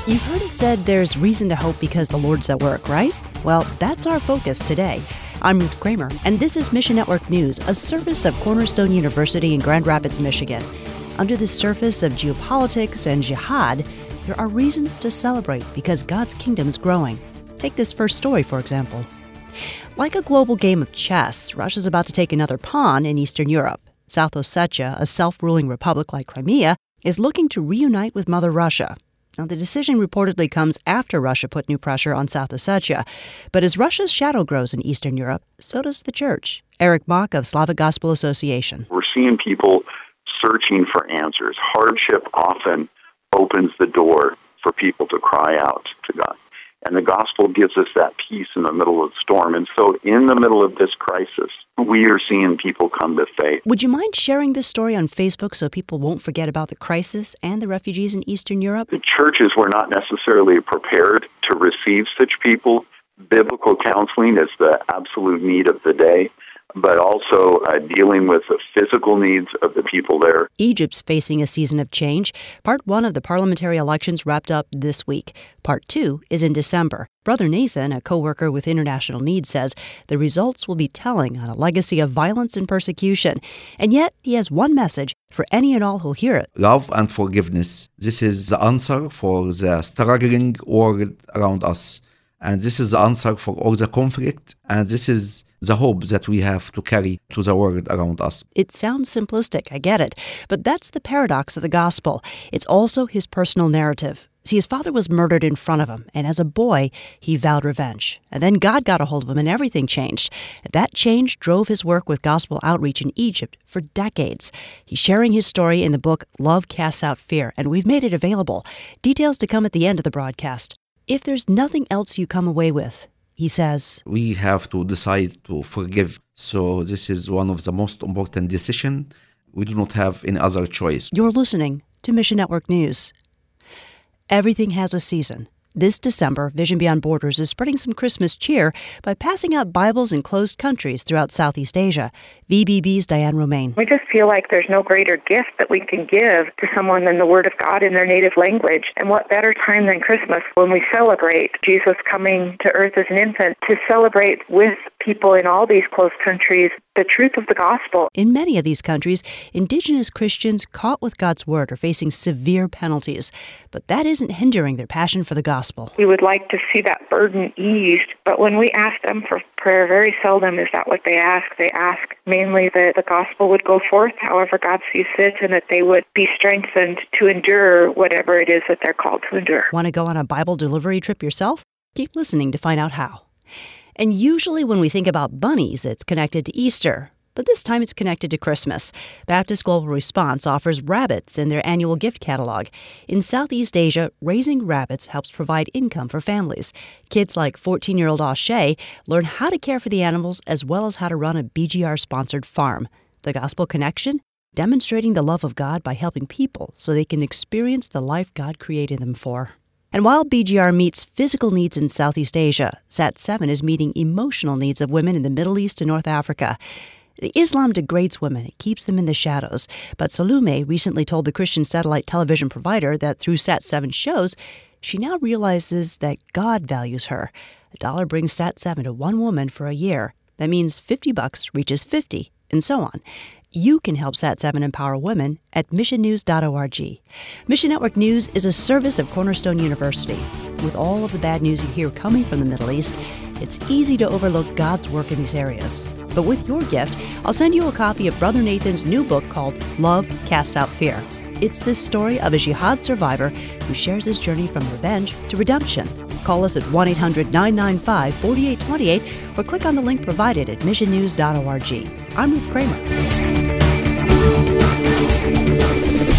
You've heard it said there's reason to hope because the Lord's at work, right? Well, that's our focus today. I'm Ruth Kramer, and this is Mission Network News, a service of Cornerstone University in Grand Rapids, Michigan. Under the surface of geopolitics and jihad, there are reasons to celebrate because God's kingdom's growing. Take this first story, for example. Like a global game of chess, Russia's about to take another pawn in Eastern Europe. South Ossetia, a self-ruling republic like Crimea, is looking to reunite with Mother Russia. Now, the decision reportedly comes after Russia put new pressure on South Ossetia. But as Russia's shadow grows in Eastern Europe, so does the church. Eric Mock of Slavic Gospel Association. We're seeing people searching for answers. Hardship often opens the door for people to cry out to God. And the gospel gives us that peace in the middle of the storm. And so in the middle of this crisis, we are seeing people come to faith. Would you mind sharing this story on Facebook so people won't forget about the crisis and the refugees in Eastern Europe? The churches were not necessarily prepared to receive such people. Biblical counseling is the absolute need of the day, but also dealing with the physical needs of the people there. Egypt's facing a season of change. Part 1 of the parliamentary elections wrapped up this week. Part 2 is in December. Brother Nathan, a co-worker with International Need, says the results will be telling on a legacy of violence and persecution. And yet, he has one message for any and all who'll hear it. Love and forgiveness. This is the answer for the struggling world around us. And this is the answer for all the conflict. And this is the hope that we have to carry to the world around us. It sounds simplistic, I get it. But that's the paradox of the gospel. It's also his personal narrative. See, his father was murdered in front of him, and as a boy, he vowed revenge. And then God got a hold of him, and everything changed. That change drove his work with gospel outreach in Egypt for decades. He's sharing his story in the book Love Casts Out Fear, and we've made it available. Details to come at the end of the broadcast. If there's nothing else you come away with, he says, we have to decide to forgive. So this is one of the most important decisions. We do not have any other choice. You're listening to Mission Network News. Everything has a season. This December, Vision Beyond Borders is spreading some Christmas cheer by passing out Bibles in closed countries throughout Southeast Asia. VBB's Diane Romaine. We just feel like there's no greater gift that we can give to someone than the Word of God in their native language. And what better time than Christmas when we celebrate Jesus coming to earth as an infant, to celebrate with people in all these closed countries the truth of the gospel. In many of these countries, indigenous Christians caught with God's Word are facing severe penalties. But that isn't hindering their passion for the gospel. We would like to see that burden eased, but when we ask them for prayer, very seldom is that what they ask. They ask mainly that the gospel would go forth however God sees fit, and that they would be strengthened to endure whatever it is that they're called to endure. Want to go on a Bible delivery trip yourself? Keep listening to find out how. And usually when we think about bunnies, it's connected to Easter. But this time it's connected to Christmas. Baptist Global Response offers rabbits in their annual gift catalog. In Southeast Asia, raising rabbits helps provide income for families. Kids like 14-year-old Ashay learn how to care for the animals as well as how to run a BGR-sponsored farm. The Gospel Connection? Demonstrating the love of God by helping people so they can experience the life God created them for. And while BGR meets physical needs in Southeast Asia, SAT-7 is meeting emotional needs of women in the Middle East and North Africa. Islam degrades women. It keeps them in the shadows. But Salume recently told the Christian satellite television provider that through SAT-7 shows, she now realizes that God values her. $1 brings SAT-7 to one woman for a year. That means $50 reaches 50, and so on. You can help SAT-7 empower women at missionnews.org. Mission Network News is a service of Cornerstone University. With all of the bad news you hear coming from the Middle East, it's easy to overlook God's work in these areas. But with your gift, I'll send you a copy of Brother Nathan's new book called Love Casts Out Fear. It's the story of a jihad survivor who shares his journey from revenge to redemption. Call us at 1-800-995-4828 or click on the link provided at missionnews.org. I'm Ruth Kramer.